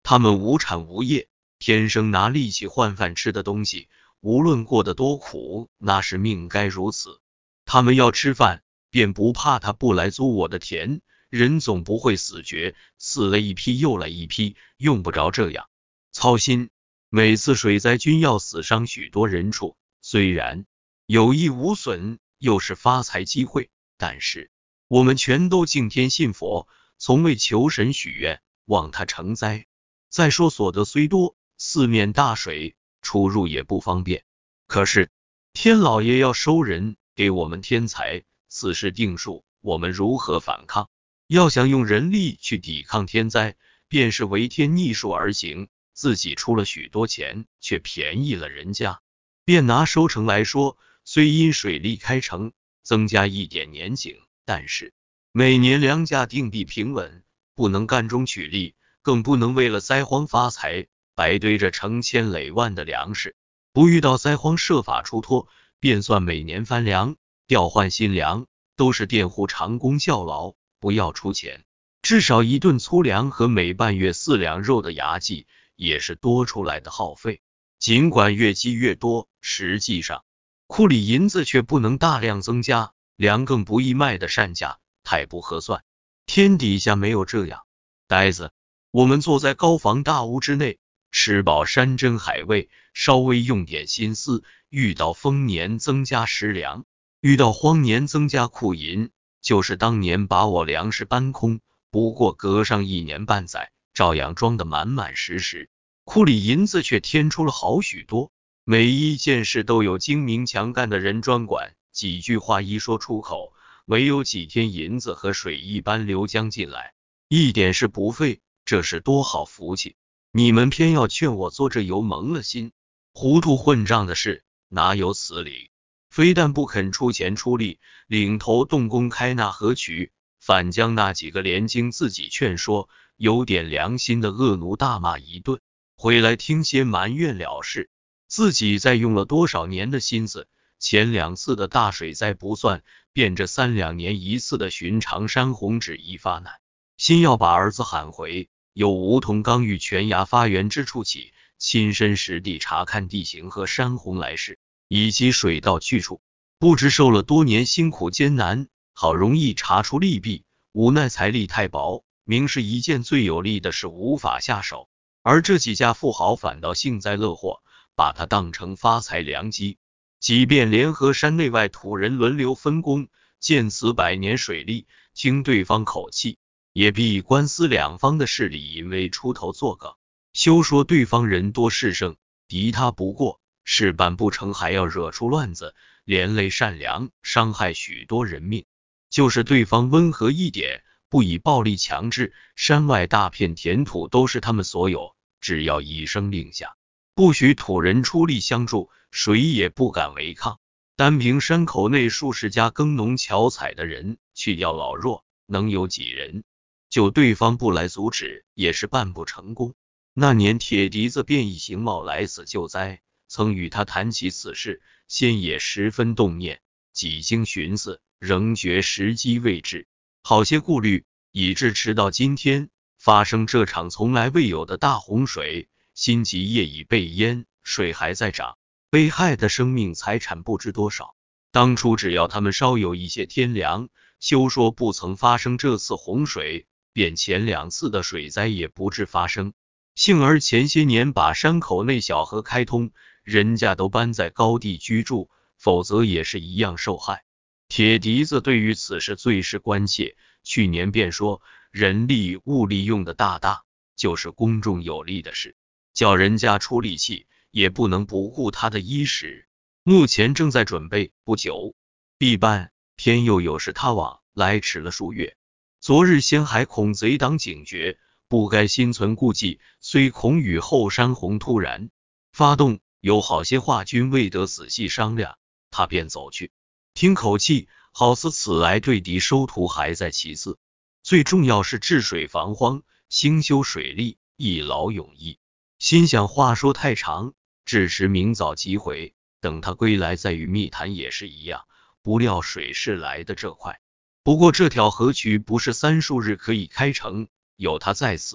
他们无产无业，天生拿力气换饭吃的东西，无论过得多苦，那是命该如此。他们要吃饭，便不怕他不来租我的田，人总不会死绝，死了一批又来一批，用不着这样操心。每次水灾均要死伤许多人畜，虽然有益无损，又是发财机会，但是我们全都敬天信佛，从未求神许愿，望他成灾。再说所得虽多，四面大水，出入也不方便。可是天老爷要收人，给我们天财，此事定数，我们如何反抗？要想用人力去抵抗天灾，便是为天逆数而行，自己出了许多钱，却便宜了人家。便拿收成来说，虽因水利开城，增加一点年景，但是每年粮价定必平稳，不能干中取利，更不能为了灾荒发财，白堆着成千累万的粮食。不遇到灾荒设法出脱，便算每年翻粮，调换新粮，都是佃户长工效劳，不要出钱。至少一顿粗粮和每半月4两肉的牙祭，也是多出来的耗费。尽管越积越多，实际上库里银子却不能大量增加，粮更不易卖的善价，太不合算。天底下没有这样呆子。我们坐在高房大屋之内，吃饱山珍海味，稍微用点心思，遇到丰年增加食粮，遇到荒年增加库银，就是当年把我粮食搬空，不过隔上1年半载，照样装得满满实实，库里银子却添出了好许多。每一件事都有精明强干的人专管，几句话一说出口，唯有几天银子和水一般流将进来，一点事不费，这是多好福气。你们偏要劝我做这油蒙了心，糊涂混账的事，哪有此理？非但不肯出钱出力，领头动工开纳河渠，反将那几个连经自己劝说，有点良心的恶奴大骂一顿，回来听些埋怨了事。自己再用了多少年的心思，前2次的大水灾不算，便这3两年一次的寻常山洪只一发难，心要把儿子喊回。有梧桐刚遇泉崖发源之处起，亲身实地查看地形和山洪来势，以及水道去处，不知受了多年辛苦艰难，好容易查出利弊，无奈财力太薄，明是一件最有利的事无法下手，而这几家富豪反倒幸灾乐祸，把它当成发财良机。即便联合山内外土人轮流分工，建此100年水利，听对方口气，也必以官司两方的势力淫威出头作个。休说对方人多势盛，敌他不过，事办不成还要惹出乱子，连累善良，伤害许多人命。就是对方温和一点，不以暴力强制，山外大片田土都是他们所有，只要一声令下，不许土人出力相助，谁也不敢违抗。单凭山口内数十家耕农巧采的人，去掉老弱，能有几人？就对方不来阻止，也是办不成功。那年铁笛子便以形貌来此救灾，曾与他谈起此事，先也十分动念，几经寻思，仍觉时机未至，好些顾虑，以致迟到今天发生这场从来未有的大洪水，心急业已被淹，水还在涨，被害的生命财产不知多少。当初只要他们稍有一些天良，休说不曾发生这次洪水，便前2次的水灾也不致发生。幸而前些年把山口内小河开通，人家都搬在高地居住，否则也是一样受害。铁笛子对于此事最是关切，去年便说人力物力用的大，就是公众有利的事，叫人家出力气，也不能不顾他的衣食。目前正在准备，不久必办，偏又有事他往来迟了数月。昨日先还恐贼党警觉，不该心存顾忌，虽恐雨后山洪突然发动，有好些话均未得仔细商量，他便走去。听口气，好似此来对敌收徒还在其次，最重要是治水防荒，兴修水利，一劳永逸。心想话说太长，至时明早即回，等他归来再与密谈也是一样。不料水势来得这快，不过这条河渠不是30数日可以开成，有他在此，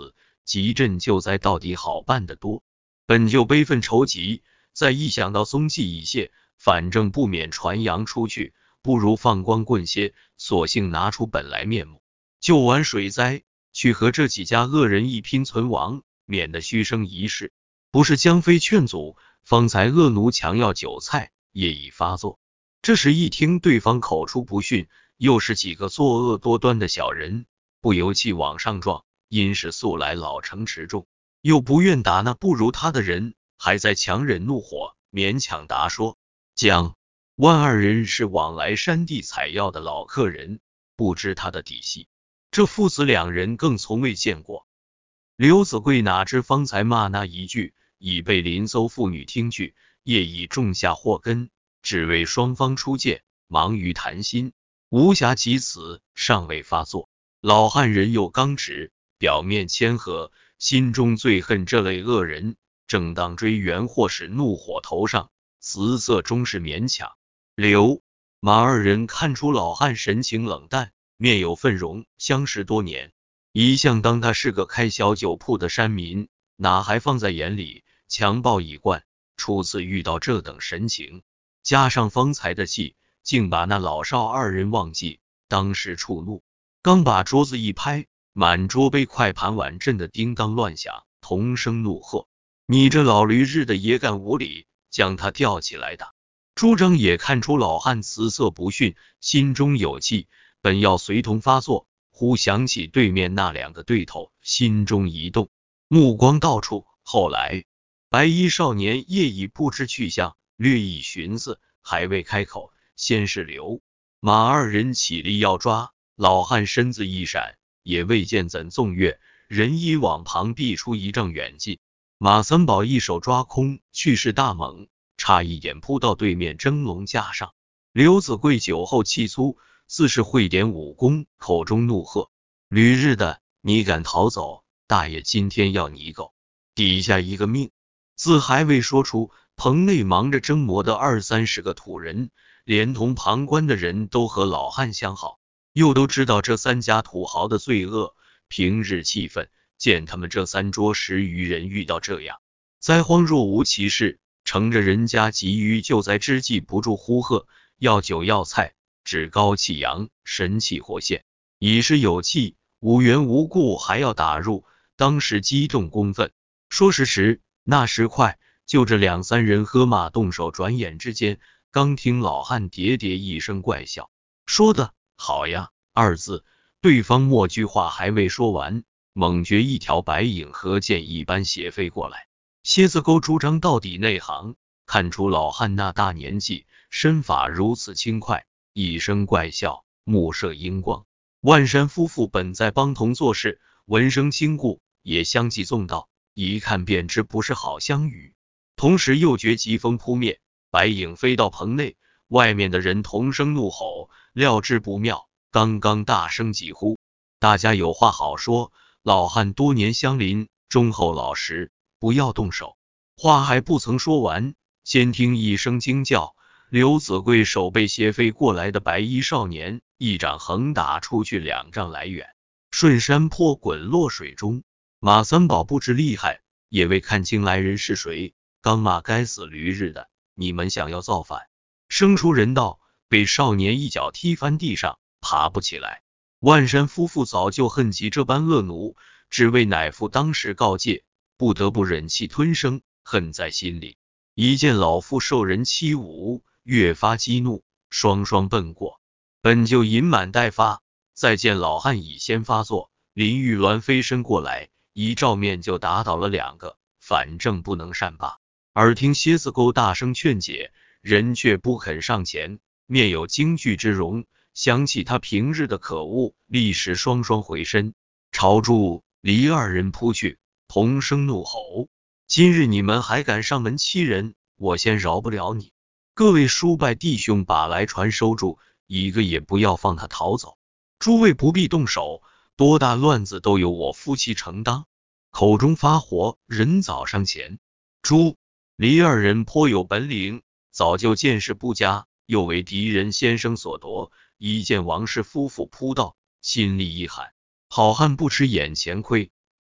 急朕救灾到底好办得多。本就悲愤愁急，再一想到踪迹已泄，反正不免传扬出去，不如放光棍些，索性拿出本来面目，救完水灾，去和这几家恶人一拼存亡，免得虚声一世。不是江妃劝阻，方才恶奴强要酒菜，业已发作。这时一听对方口出不逊，又是几个作恶多端的小人，不由气往上撞，因是素来老成持重，又不愿打那不如他的人，还在强忍怒火，勉强答说：蒋万二人是往来山地采药的老客人，不知他的底细，这父子两人更从未见过。刘子贵哪知方才骂那一句已被邻搜妇女听去，业已种下祸根，只为双方出剑，忙于谈心，无暇及此，尚未发作。老汉人又刚直，表面谦和，心中最恨这类恶人，正当追源或使怒火头上，词色终是勉强。刘马二人看出老汉神情冷淡，面有愤容，相识多年，一向当他是个开小酒铺的山民，哪还放在眼里，强暴一贯，初次遇到这等神情，加上方才的气，竟把那老少二人忘记，当时触怒，刚把桌子一拍，满桌杯筷盘碗震得叮当乱响，同声怒喝：你这老驴日的也敢无礼，将他吊起来打！朱张也看出老汉辞色不逊，心中有气，本要随同发作，忽想起对面那两个对头，心中一动，目光到处。后来白衣少年夜已不知去向，略一寻思，还未开口，先是刘马二人起立要抓，老汉身子一闪，也未见怎纵跃，人已往旁避出1丈远近。马三宝一手抓空，去势大猛，差一点扑到对面蒸笼架上。刘子贵酒后气粗，自是会点武功，口中怒喝：驴日的，你敢逃走，大爷今天要你狗底下一个命！字还未说出，棚内忙着蒸馍的20-30个土人，连同旁观的人都和老汉相好，又都知道这3家土豪的罪恶，平日气愤，见他们这3桌10余人遇到这样灾荒若无其事，乘着人家急于救灾之际，不住呼喝，要酒要菜，趾高气扬，神气活现，已是有气，无缘无故还要打入，当时激动公愤。说时迟，那时快，就这2-3人喝骂动手，转眼之间，刚听老汉喋喋一声怪笑，说的好呀2字，对方末句话还未说完，猛觉一条白影和箭一般斜飞过来。蝎子沟朱张到底内行，看出老汉那大年纪，身法如此轻快，一声怪笑，目射荧光。万山夫妇本在帮同做事，闻声亲顾，也相继纵道，一看便知不是好相遇。同时又觉疾风扑面，白影飞到棚内，外面的人同声怒吼，料知不妙，刚刚大声疾呼，大家有话好说，老汉多年相邻，忠厚老实，不要动手。话还不曾说完，先听一声惊叫，刘子贵手被斜飞过来的白衣少年一掌横打出去2丈来远，顺山坡滚落水中。马三宝不知厉害，也未看清来人是谁，刚骂该死驴日的，你们想要造反！生出人道，被少年一脚踢翻地上，爬不起来。万山夫妇早就恨极这般恶奴，只为乃父当时告诫，不得不忍气吞声，恨在心里。一见老父受人欺侮，越发激怒，双双奔过。本就隐满待发，再见老汉已先发作，林玉鸾飞身过来，一照面就打倒了2个，反正不能善罢。耳听蝎子沟大声劝解，人却不肯上前，面有惊惧之容，想起他平日的可恶，立时双双回身，朝住黎2人扑去，同声怒吼：今日你们还敢上门欺人，我先饶不了你！各位叔伯弟兄，把来船收住，一个也不要放他逃走。诸位不必动手，多大乱子都由我夫妻承当。口中发火，人早上前。黎2人颇有本领，早就见识不佳，又为敌人先生所夺，一见王氏夫妇扑到，心里一喊：好汉不吃眼前亏，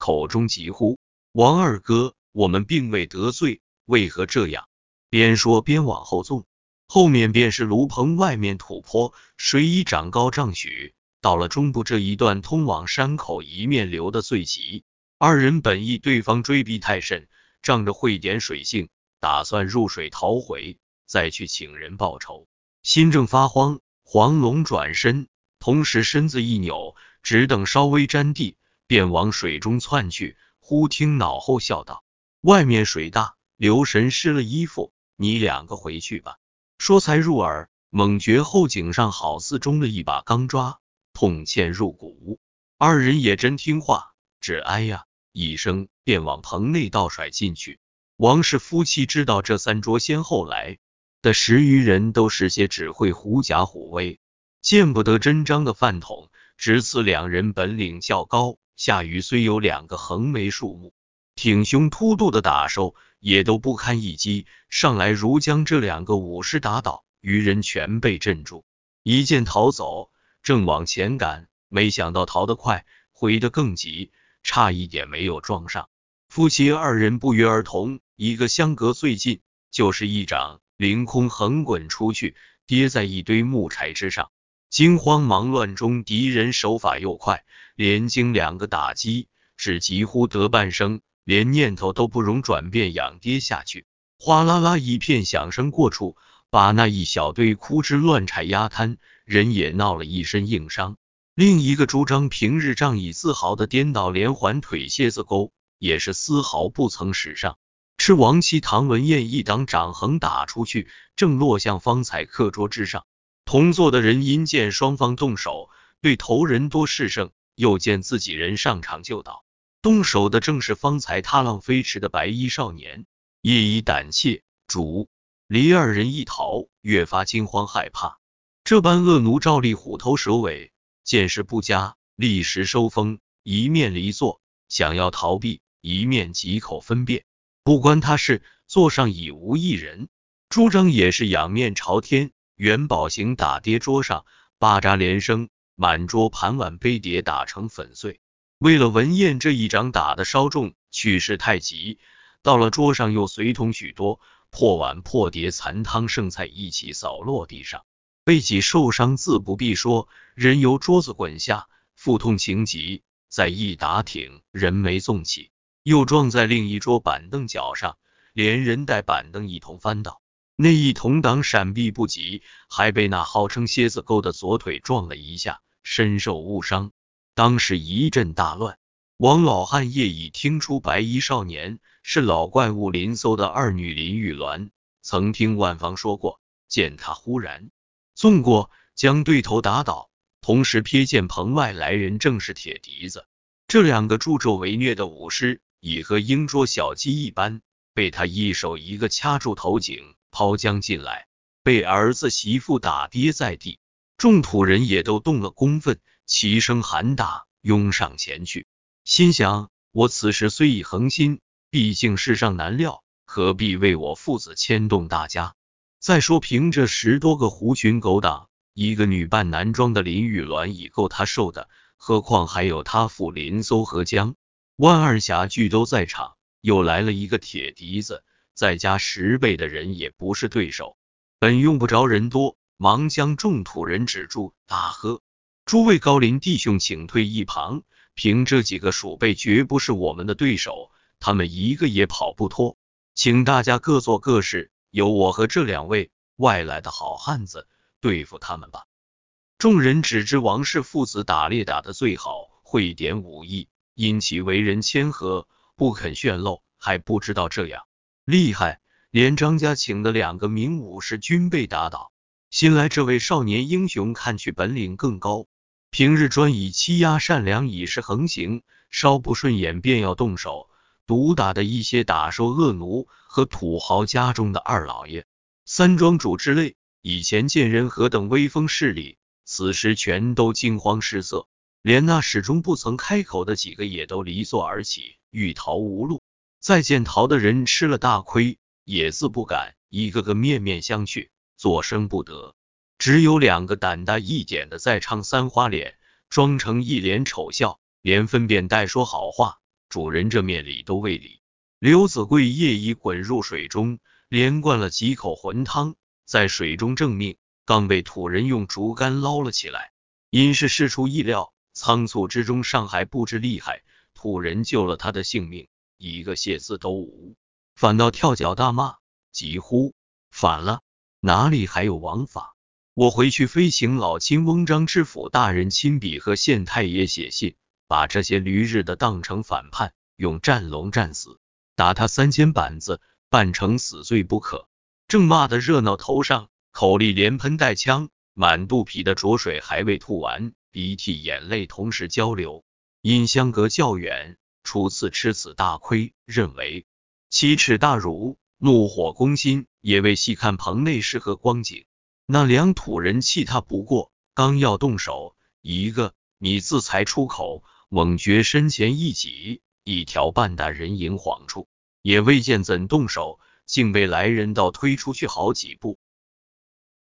口中疾呼：“王二哥，我们并未得罪，为何这样？”边说边往后纵，后面便是炉棚外面土坡，水已长高丈许，到了中部这一段通往山口一面流的最急。二人本意对方追逼太甚，仗着会点水性，打算入水逃回，再去请人报仇。心正发慌，黄龙转身，同时身子一扭，只等稍微沾地，便往水中窜去。忽听脑后笑道：“外面水大，留神湿了衣服，你两个回去吧。”说才入耳，猛觉后颈上好似中了一把钢抓，痛嵌入骨。二人也真听话，只哎呀一声，便往棚内倒甩进去。王氏夫妻知道这三桌先后来的10余人都是些只会狐假虎威、见不得真章的饭桶，只此两人本领较高，下余虽有2个横眉竖目、挺胸凸肚的打手，也都不堪一击，上来如将这2个武士打倒，余人全被镇住，一剑逃走，正往前赶，没想到逃得快，回得更急，差一点没有撞上。夫妻二人不约而同，一个相隔最近，就是一掌凌空横滚出去，跌在一堆木柴之上。惊慌忙乱中，敌人手法又快，连经2个打击，只急呼得半声，连念头都不容转变，仰跌下去。哗啦啦一片响声过处，把那一小堆枯枝乱柴压瘫，人也闹了一身硬伤。另一个朱张平日仗以自豪的颠倒连环腿蝎子钩，也是丝毫不曾使上。吃王妻唐文燕一挡掌横打出去，正落向方才课桌之上。同坐的人因见双方动手，对头人多势胜，又见自己人上场就倒，动手的正是方才踏浪飞驰的白衣少年，夜已胆怯，主离二人一逃，越发惊慌害怕。这般恶奴照例虎头蛇尾，见势不佳，立时收风，一面离座，想要逃避，一面几口分辨，不关他事，座上已无一人。朱张也是仰面朝天，元宝形打跌桌上，巴扎连声，满桌盘碗杯碟打成粉碎。为了文燕这一掌打得稍重，去势太急，到了桌上又随同许多破碗破碟残汤剩菜一起扫落地上。背脊受伤自不必说，人由桌子滚下，腹痛情急，再一打挺，人没纵起，又撞在另一桌板凳脚上，连人带板凳一同翻倒。那一同党闪避不及，还被那号称蝎子钩的左腿撞了一下，身受误伤。当时一阵大乱。王老汉业已听出白衣少年是老怪物林搜的二女林玉鸾，曾听万方说过，见他忽然纵过，将对头打倒，同时瞥见棚外来人正是铁笛子。这2个助纣为虐的武士，已和鹰捉小鸡一般，被他一手一个掐住头颈，抛将进来，被儿子媳妇打跌在地。众土人也都动了公愤，齐声喊打，拥上前去。心想，我此时虽已横心，毕竟世上难料，何必为我父子牵动大家？再说凭着10多个狐群狗党，一个女扮男装的林玉鸾已够他受的，何况还有他父林搜和江万二侠俱都在场，又来了一个铁笛子，再加10倍的人也不是对手。本用不着人多，忙将众土人止住，大喝：“诸位高林弟兄，请退一旁，凭这几个鼠辈绝不是我们的对手，他们一个也跑不脱，请大家各做各事，由我和这2位外来的好汉子对付他们吧。”众人只知王氏父子打猎打得最好，会点武艺，因其为人谦和，不肯炫露，还不知道这样厉害，连张家请的2个名武士均被打倒。新来这位少年英雄看去本领更高，平日专以欺压善良以示横行，稍不顺眼便要动手，毒打的一些打手恶奴和土豪家中的二老爷、三庄主之类，以前见人何等威风势力，此时全都惊慌失色，连那始终不曾开口的几个也都离座而起，欲逃无路。再见逃的人吃了大亏，也自不敢，一个个面面相觑，作声不得。只有2个胆大一点的在唱3花脸，装成一脸丑笑，连分辨带说好话， 主人这面礼都未理。刘子贵夜已滚入水中，连灌了几口浑汤，在水中正命，刚被土人用竹竿捞了起来。因是事出意料，仓促之中尚还不知厉害，土人救了他的性命，一个谢字都无，反倒跳脚大骂，急呼反了，哪里还有王法？我回去非请老亲翁张知府大人亲笔和县太爷写信，把这些驴日的当成反叛，用战笼战死，打他3000板子，办成死罪不可。正骂得热闹头上，口里连喷带呛，满肚皮的浊水还未吐完，鼻涕眼泪同时交流。因相隔较远，初次吃此大亏，认为奇耻大辱，怒火攻心，也未细看棚内是何光景。那两土人气他不过，刚要动手，一个你字才出口，猛觉身前一挤，一条半大人影晃出，也未见怎动手，竟被来人倒推出去好几步，